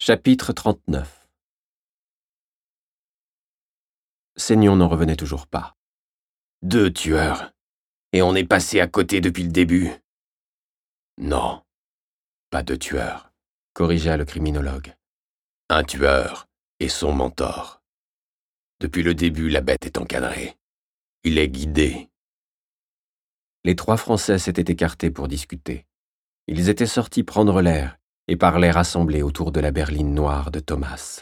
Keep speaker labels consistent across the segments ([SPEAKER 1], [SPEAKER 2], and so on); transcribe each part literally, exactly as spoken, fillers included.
[SPEAKER 1] Chapitre trente-neuf. Seignon n'en revenait toujours pas.
[SPEAKER 2] Deux tueurs. Et on est passé à côté depuis le début. Non, pas deux tueurs,
[SPEAKER 1] corrigea le criminologue.
[SPEAKER 2] Un tueur et son mentor. Depuis le début, la bête est encadrée. Il est guidé.
[SPEAKER 1] Les trois Français s'étaient écartés pour discuter. Ils étaient sortis prendre l'air et parlaient rassemblés autour de la berline noire de Thomas.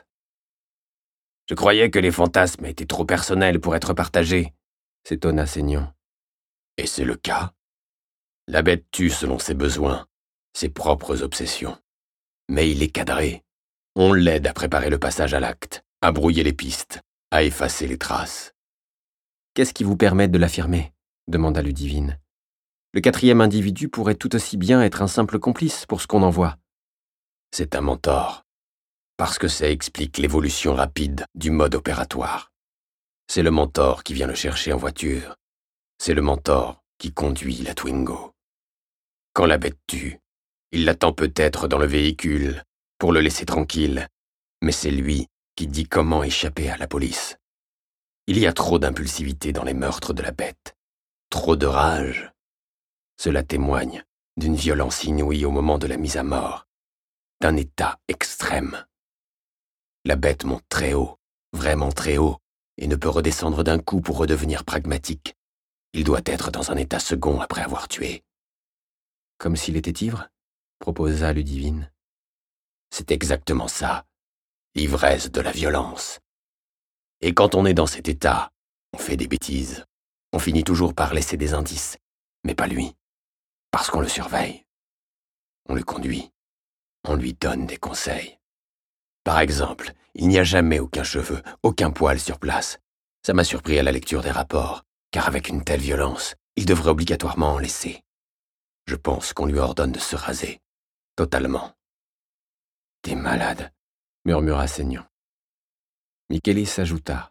[SPEAKER 2] « Je croyais que les fantasmes étaient trop personnels pour être partagés, »
[SPEAKER 1] s'étonna Seignon.
[SPEAKER 2] « Et c'est le cas. La bête tue selon ses besoins, ses propres obsessions. Mais il est cadré. On l'aide à préparer le passage à l'acte, à brouiller les pistes, à effacer les traces. »
[SPEAKER 1] « Qu'est-ce qui vous permet de l'affirmer » demanda Ludivine. « Le quatrième individu pourrait tout aussi bien être un simple complice pour ce qu'on en voit. »
[SPEAKER 2] C'est un mentor, parce que ça explique l'évolution rapide du mode opératoire. C'est le mentor qui vient le chercher en voiture. C'est le mentor qui conduit la Twingo. Quand la bête tue, il l'attend peut-être dans le véhicule pour le laisser tranquille, mais c'est lui qui dit comment échapper à la police. Il y a trop d'impulsivité dans les meurtres de la bête, trop de rage. Cela témoigne d'une violence inouïe au moment de la mise à mort, d'un état extrême. La bête monte très haut, vraiment très haut, et ne peut redescendre d'un coup pour redevenir pragmatique. Il doit être dans un état second après avoir tué.
[SPEAKER 1] « Comme s'il était ivre ?» proposa Ludivine.
[SPEAKER 2] « C'est exactement ça, l'ivresse de la violence. Et quand on est dans cet état, on fait des bêtises. On finit toujours par laisser des indices, mais pas lui, parce qu'on le surveille. On le conduit, on lui donne des conseils. Par exemple, il n'y a jamais aucun cheveu, aucun poil sur place. Ça m'a surpris à la lecture des rapports, car avec une telle violence, il devrait obligatoirement en laisser. Je pense qu'on lui ordonne de se raser, totalement. »« T'es malade, »
[SPEAKER 1] murmura Seignon. Michelis ajouta.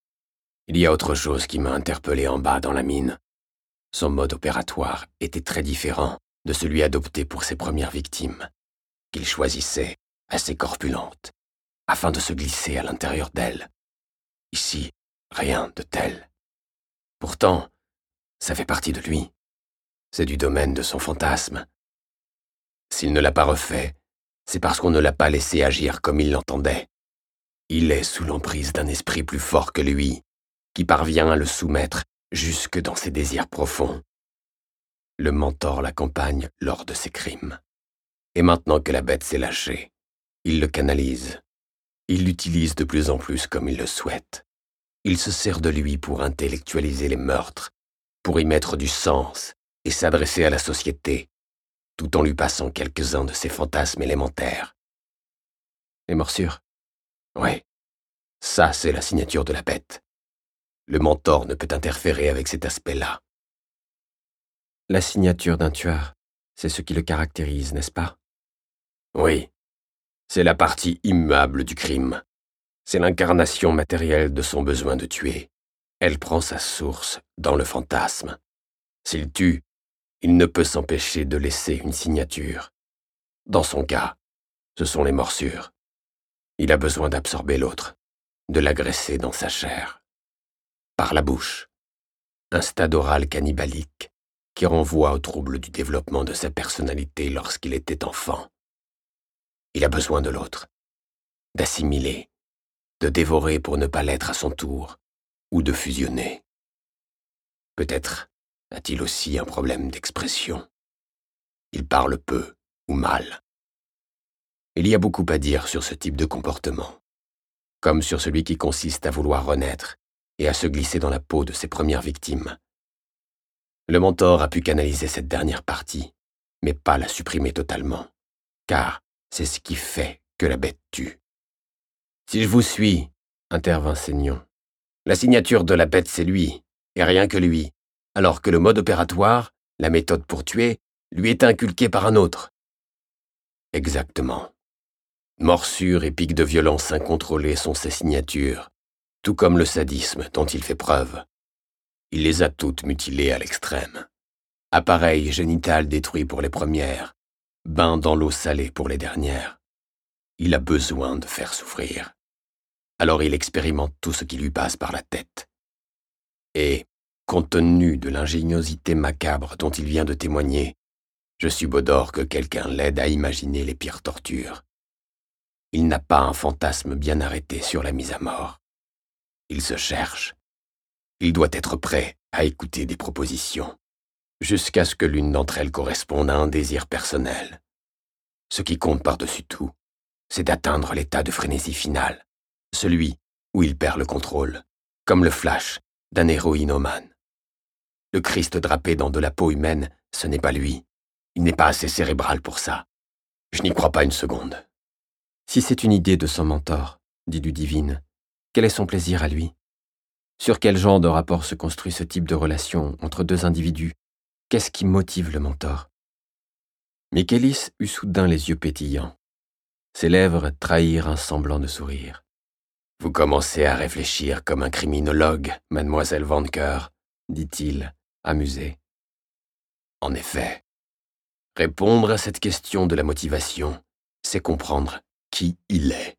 [SPEAKER 2] « Il y a autre chose qui m'a interpellé en bas dans la mine. Son mode opératoire était très différent de celui adopté pour ses premières victimes, qu'il choisissait assez corpulentes, afin de se glisser à l'intérieur d'elle. Ici, rien de tel. Pourtant, ça fait partie de lui. C'est du domaine de son fantasme. S'il ne l'a pas refait, c'est parce qu'on ne l'a pas laissé agir comme il l'entendait. Il est sous l'emprise d'un esprit plus fort que lui, qui parvient à le soumettre jusque dans ses désirs profonds. Le mentor l'accompagne lors de ses crimes. Et maintenant que la bête s'est lâchée, il le canalise. Il l'utilise de plus en plus comme il le souhaite. Il se sert de lui pour intellectualiser les meurtres, pour y mettre du sens et s'adresser à la société, tout en lui passant quelques-uns de ses fantasmes élémentaires.
[SPEAKER 1] Les morsures.
[SPEAKER 2] Oui, ça c'est la signature de la bête. Le mentor ne peut interférer avec cet aspect-là.
[SPEAKER 1] La signature d'un tueur, c'est ce qui le caractérise, n'est-ce pas?
[SPEAKER 2] Oui, c'est la partie immuable du crime. C'est l'incarnation matérielle de son besoin de tuer. Elle prend sa source dans le fantasme. S'il tue, il ne peut s'empêcher de laisser une signature. Dans son cas, ce sont les morsures. Il a besoin d'absorber l'autre, de l'agresser dans sa chair. Par la bouche, un stade oral cannibalique qui renvoie au trouble du développement de sa personnalité lorsqu'il était enfant. Il a besoin de l'autre, d'assimiler, de dévorer pour ne pas l'être à son tour, ou de fusionner. Peut-être a-t-il aussi un problème d'expression. Il parle peu ou mal. Il y a beaucoup à dire sur ce type de comportement, comme sur celui qui consiste à vouloir renaître et à se glisser dans la peau de ses premières victimes. Le mentor a pu canaliser cette dernière partie, mais pas la supprimer totalement, car c'est ce qui fait que la bête tue. Si je vous suis, intervint Seignon, la signature de la bête c'est lui, et rien que lui, alors que le mode opératoire, la méthode pour tuer, lui est inculqué par un autre. Exactement. Morsures et pics de violence incontrôlés sont ses signatures, tout comme le sadisme dont il fait preuve. Il les a toutes mutilées à l'extrême. Appareil génital détruit pour les premières, bain dans l'eau salée pour les dernières. Il a besoin de faire souffrir. Alors il expérimente tout ce qui lui passe par la tête. Et, compte tenu de l'ingéniosité macabre dont il vient de témoigner, je subodore que quelqu'un l'aide à imaginer les pires tortures. Il n'a pas un fantasme bien arrêté sur la mise à mort. Il se cherche. Il doit être prêt à écouter des propositions, jusqu'à ce que l'une d'entre elles corresponde à un désir personnel. Ce qui compte par-dessus tout, c'est d'atteindre l'état de frénésie finale, celui où il perd le contrôle, comme le flash d'un héroïnomane. Le Christ drapé dans de la peau humaine, ce n'est pas lui. Il n'est pas assez cérébral pour ça. Je n'y crois pas une seconde.
[SPEAKER 1] Si c'est une idée de son mentor, dit Ludivine, quel est son plaisir à lui? Sur quel genre de rapport se construit ce type de relation entre deux individus? Qu'est-ce qui motive le mentor? Michaelis eut soudain les yeux pétillants. Ses lèvres trahirent un semblant de sourire.
[SPEAKER 2] Vous commencez à réfléchir comme un criminologue, mademoiselle Vanker, dit-il, amusé. En effet, répondre à cette question de la motivation, c'est comprendre qui il est.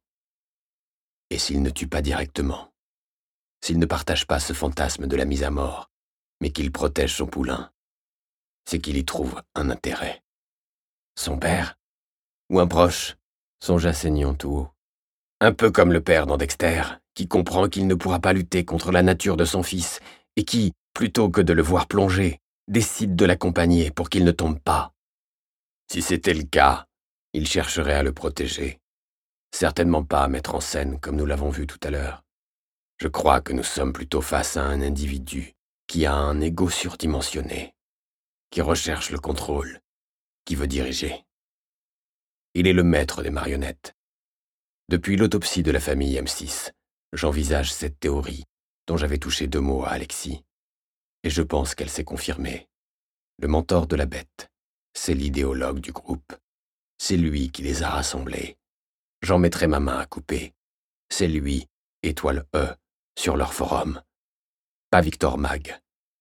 [SPEAKER 2] Et s'il ne tue pas directement, s'il ne partage pas ce fantasme de la mise à mort, mais qu'il protège son poulain, c'est qu'il y trouve un intérêt. Son père, ou un proche,
[SPEAKER 1] songea Seignon tout haut.
[SPEAKER 2] Un peu comme le père dans Dexter, qui comprend qu'il ne pourra pas lutter contre la nature de son fils, et qui, plutôt que de le voir plonger, décide de l'accompagner pour qu'il ne tombe pas. Si c'était le cas, il chercherait à le protéger. Certainement pas à mettre en scène comme nous l'avons vu tout à l'heure. Je crois que nous sommes plutôt face à un individu qui a un ego surdimensionné, qui recherche le contrôle, qui veut diriger. Il est le maître des marionnettes. Depuis l'autopsie de la famille M six, j'envisage cette théorie dont j'avais touché deux mots à Alexis, et je pense qu'elle s'est confirmée. Le mentor de la bête, c'est l'idéologue du groupe. C'est lui qui les a rassemblés. J'en mettrai ma main à couper. C'est lui, étoile E, sur leur forum. Pas Victor Mag.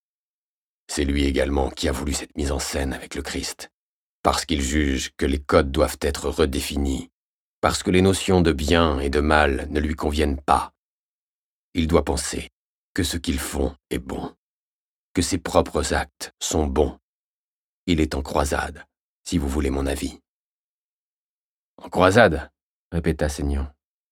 [SPEAKER 2] C'est lui également qui a voulu cette mise en scène avec le Christ, parce qu'il juge que les codes doivent être redéfinis, parce que les notions de bien et de mal ne lui conviennent pas. Il doit penser que ce qu'ils font est bon, que ses propres actes sont bons. Il est en croisade, si vous voulez mon avis.
[SPEAKER 1] En croisade, répéta Seignon.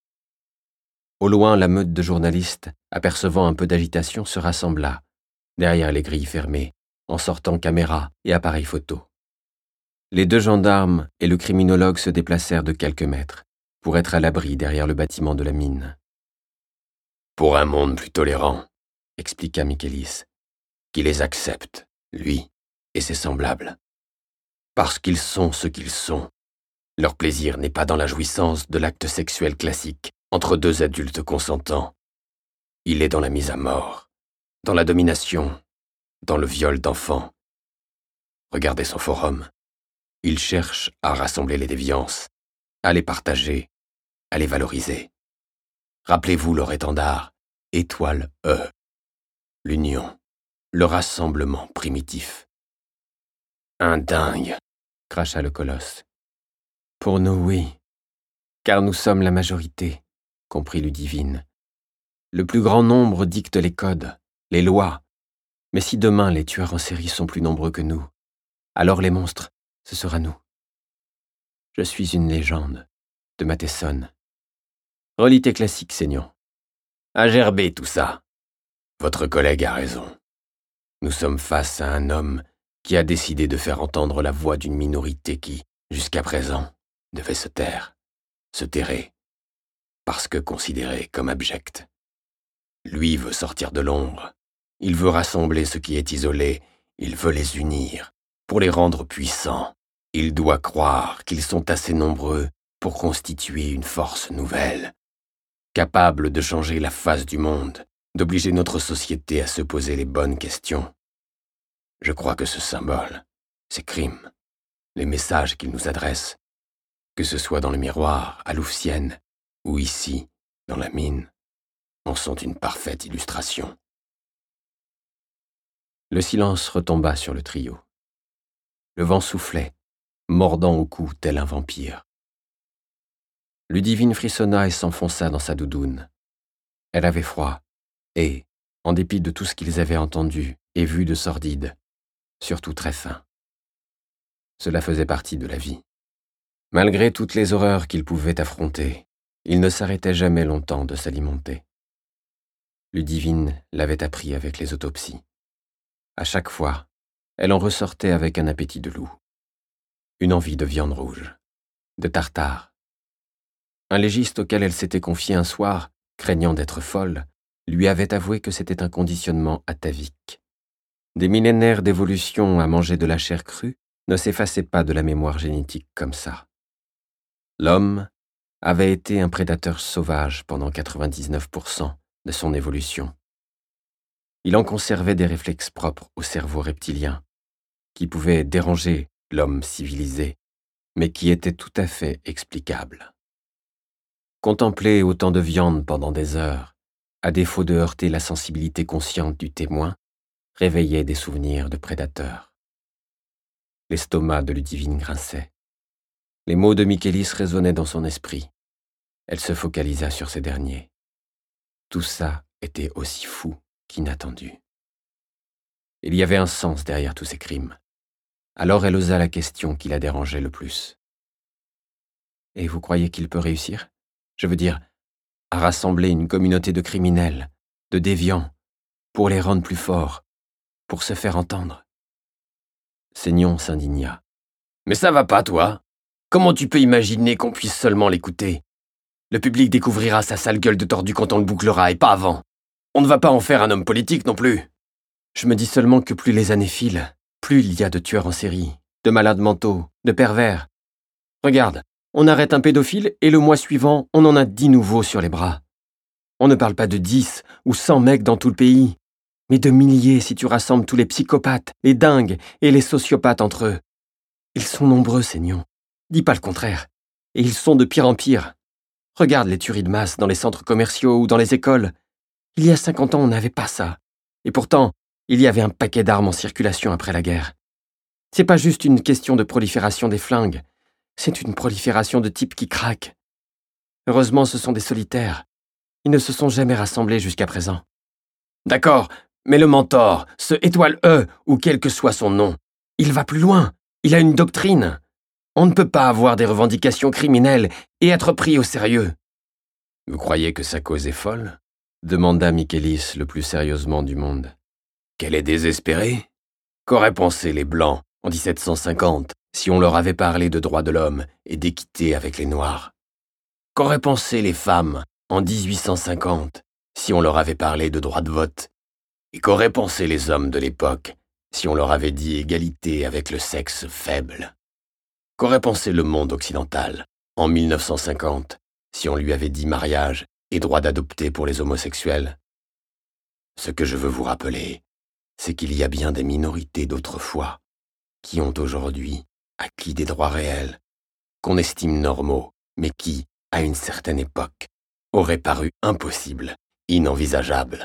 [SPEAKER 1] Au loin, la meute de journalistes, apercevant un peu d'agitation, se rassembla, derrière les grilles fermées, en sortant caméra et appareil photo. Les deux gendarmes et le criminologue se déplacèrent de quelques mètres, pour être à l'abri derrière le bâtiment de la mine.
[SPEAKER 2] Pour un monde plus tolérant, expliqua Michaelis, qui les accepte, lui et ses semblables. Parce qu'ils sont ce qu'ils sont. Leur plaisir n'est pas dans la jouissance de l'acte sexuel classique entre deux adultes consentants. Il est dans la mise à mort, dans la domination, dans le viol d'enfants. Regardez son forum. Il cherche à rassembler les déviances, à les partager, à les valoriser. Rappelez-vous leur étendard, étoile E. L'union, le rassemblement primitif. Un dingue,
[SPEAKER 1] cracha le colosse. Pour nous, oui, car nous sommes la majorité, comprit Ludivine. Le plus grand nombre dicte les codes, les lois. Mais si demain les tueurs en série sont plus nombreux que nous, alors les monstres, ce sera nous. Je suis une légende, de Matheson. Relis tes classiques, Seignon.
[SPEAKER 2] À gerber tout ça. Votre collègue a raison. Nous sommes face à un homme qui a décidé de faire entendre la voix d'une minorité qui, jusqu'à présent, devait se taire, se terrer, parce que considérée comme abjecte. Lui veut sortir de l'ombre. Il veut rassembler ce qui est isolé. Il veut les unir, pour les rendre puissants. Il doit croire qu'ils sont assez nombreux pour constituer une force nouvelle, capable de changer la face du monde, d'obliger notre société à se poser les bonnes questions. Je crois que ce symbole, ces crimes, les messages qu'il nous adresse, que ce soit dans le miroir, à Louvciennes, ou ici, dans la mine, en sont une parfaite illustration.
[SPEAKER 1] Le silence retomba sur le trio. Le vent soufflait, mordant au cou tel un vampire. Ludivine frissonna et s'enfonça dans sa doudoune. Elle avait froid, et, en dépit de tout ce qu'ils avaient entendu et vu de sordide, surtout très faim. Cela faisait partie de la vie. Malgré toutes les horreurs qu'ils pouvaient affronter, ils ne s'arrêtaient jamais longtemps de s'alimenter. Ludivine l'avait appris avec les autopsies. À chaque fois, elle en ressortait avec un appétit de loup, une envie de viande rouge, de tartare. Un légiste auquel elle s'était confiée un soir, craignant d'être folle, lui avait avoué que c'était un conditionnement atavique. Des millénaires d'évolution à manger de la chair crue ne s'effaçaient pas de la mémoire génétique comme ça. L'homme avait été un prédateur sauvage pendant quatre-vingt-dix-neuf pour cent de son évolution. Il en conservait des réflexes propres au cerveau reptilien, qui pouvaient déranger l'homme civilisé, mais qui étaient tout à fait explicables. Contempler autant de viande pendant des heures, à défaut de heurter la sensibilité consciente du témoin, réveillait des souvenirs de prédateurs. L'estomac de Ludivine grinçait. Les mots de Mikélis résonnaient dans son esprit. Elle se focalisa sur ces derniers. Tout ça était aussi fou qu'inattendu. Il y avait un sens derrière tous ces crimes. Alors elle osa la question qui la dérangeait le plus. « Et vous croyez qu'il peut réussir ? Je veux dire, à rassembler une communauté de criminels, de déviants, pour les rendre plus forts, pour se faire entendre. » Seignon s'indigna. « Mais ça va pas, toi ? Comment tu peux imaginer qu'on puisse seulement l'écouter ? Le public découvrira sa sale gueule de tordu quand on le bouclera, et pas avant. On ne va pas en faire un homme politique non plus. Je me dis seulement que plus les années filent, plus il y a de tueurs en série, de malades mentaux, de pervers. Regarde, on arrête un pédophile et le mois suivant, on en a dix nouveaux sur les bras. On ne parle pas de dix ou cent mecs dans tout le pays, mais de milliers si tu rassembles tous les psychopathes, les dingues et les sociopathes entre eux. Ils sont nombreux, Seignon. Dis pas le contraire. Et ils sont de pire en pire. Regarde les tueries de masse dans les centres commerciaux ou dans les écoles. Il y a cinquante ans, on n'avait pas ça. Et pourtant, il y avait un paquet d'armes en circulation après la guerre. C'est pas juste une question de prolifération des flingues. C'est une prolifération de types qui craquent. Heureusement, ce sont des solitaires. Ils ne se sont jamais rassemblés jusqu'à présent. D'accord, mais le mentor, ce étoile E, ou quel que soit son nom, il va plus loin. Il a une doctrine. On ne peut pas avoir des revendications criminelles et être pris au sérieux. Vous croyez que sa cause est folle ? Demanda Mikélis le plus sérieusement du monde. Qu'elle est désespérée ? Qu'auraient pensé les Blancs en dix-sept cent cinquante si on leur avait parlé de droits de l'homme et d'équité avec les Noirs ? Qu'auraient pensé les femmes en dix-huit cent cinquante si on leur avait parlé de droit de vote ? Et qu'auraient pensé les hommes de l'époque si on leur avait dit égalité avec le sexe faible ? Qu'aurait pensé le monde occidental en mille neuf cent cinquante si on lui avait dit mariage et droit d'adopter pour les homosexuels ? Ce que je veux vous rappeler, c'est qu'il y a bien des minorités d'autrefois qui ont aujourd'hui acquis des droits réels, qu'on estime normaux, mais qui, à une certaine époque, auraient paru impossibles, inenvisageables.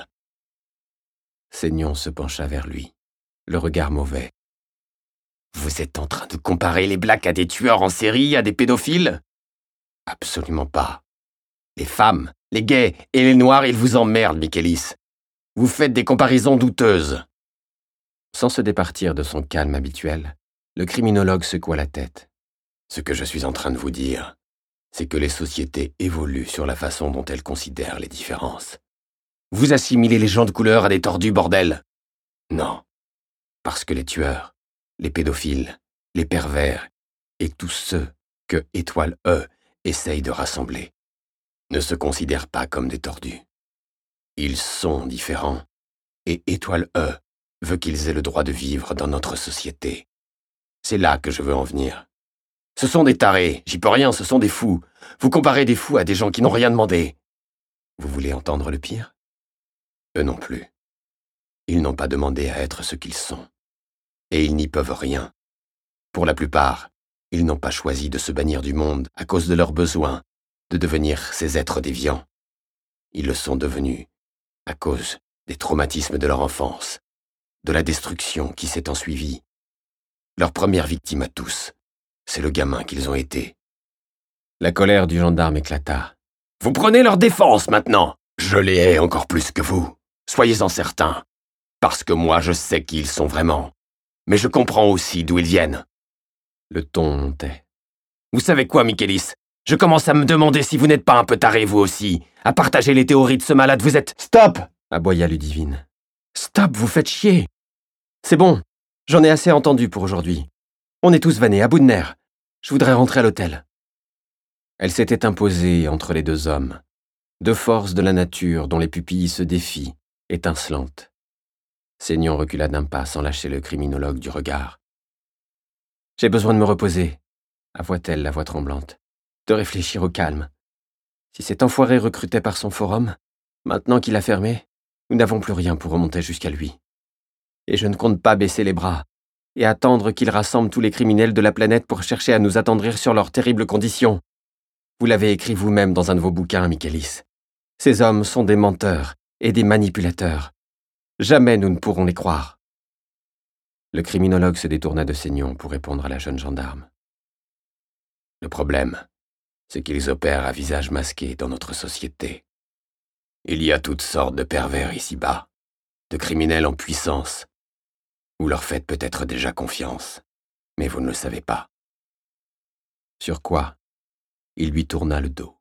[SPEAKER 1] Seignon se pencha vers lui, le regard mauvais. Vous êtes en train de comparer les blacks à des tueurs en série, à des pédophiles ? Absolument pas. Les femmes, les gays et les noirs, ils vous emmerdent, Mikélis. Vous faites des comparaisons douteuses. Sans se départir de son calme habituel, le criminologue secoua la tête. Ce que je suis en train de vous dire, c'est que les sociétés évoluent sur la façon dont elles considèrent les différences. Vous assimilez les gens de couleur à des tordus, bordel ? Non, parce que les tueurs, les pédophiles, les pervers et tous ceux que Étoile E essaye de rassembler ne se considèrent pas comme des tordus. Ils sont différents et Étoile E veut qu'ils aient le droit de vivre dans notre société. C'est là que je veux en venir. Ce sont des tarés, j'y peux rien, ce sont des fous. Vous comparez des fous à des gens qui n'ont rien demandé. Vous voulez entendre le pire ? Eux non plus. Ils n'ont pas demandé à être ce qu'ils sont. Et ils n'y peuvent rien. Pour la plupart, ils n'ont pas choisi de se bannir du monde à cause de leurs besoins, de devenir ces êtres déviants. Ils le sont devenus à cause des traumatismes de leur enfance, de la destruction qui s'est ensuivie. Leur première victime à tous, c'est le gamin qu'ils ont été. La colère du gendarme éclata.
[SPEAKER 2] « Vous prenez leur défense maintenant. Je les hais encore plus que vous. Soyez-en certains. Parce que moi, je sais qui ils sont vraiment. Mais je comprends aussi d'où ils viennent. »
[SPEAKER 1] Le ton montait.
[SPEAKER 2] « Vous savez quoi, Michaelis? Je commence à me demander si vous n'êtes pas un peu taré, vous aussi, à partager les théories de ce malade. Vous êtes... »
[SPEAKER 1] « Stop !» aboya Ludivine. « Stop, vous faites chier. C'est bon, j'en ai assez entendu pour aujourd'hui. On est tous vannés, à bout de nerfs. Je voudrais rentrer à l'hôtel. » Elle s'était imposée entre les deux hommes, deux forces de la nature dont les pupilles se défient, étincelantes. Seignon recula d'un pas sans lâcher le criminologue du regard. « J'ai besoin de me reposer, » avoua-t-elle la voix tremblante, « de réfléchir au calme. Si cet enfoiré recrutait par son forum, maintenant qu'il a fermé, nous n'avons plus rien pour remonter jusqu'à lui. Et je ne compte pas baisser les bras et attendre qu'il rassemble tous les criminels de la planète pour chercher à nous attendrir sur leurs terribles conditions. Vous l'avez écrit vous-même dans un de vos bouquins, Michaelis. Ces hommes sont des menteurs et des manipulateurs. Jamais nous ne pourrons les croire. » Le criminologue se détourna de Seignon pour répondre à la jeune gendarme.
[SPEAKER 2] « Le problème, c'est qu'ils opèrent à visage masqué dans notre société. Il y a toutes sortes de pervers ici-bas, de criminels en puissance. Vous leur faites peut-être déjà confiance, mais vous ne le savez pas. »
[SPEAKER 1] Sur quoi il lui tourna le dos.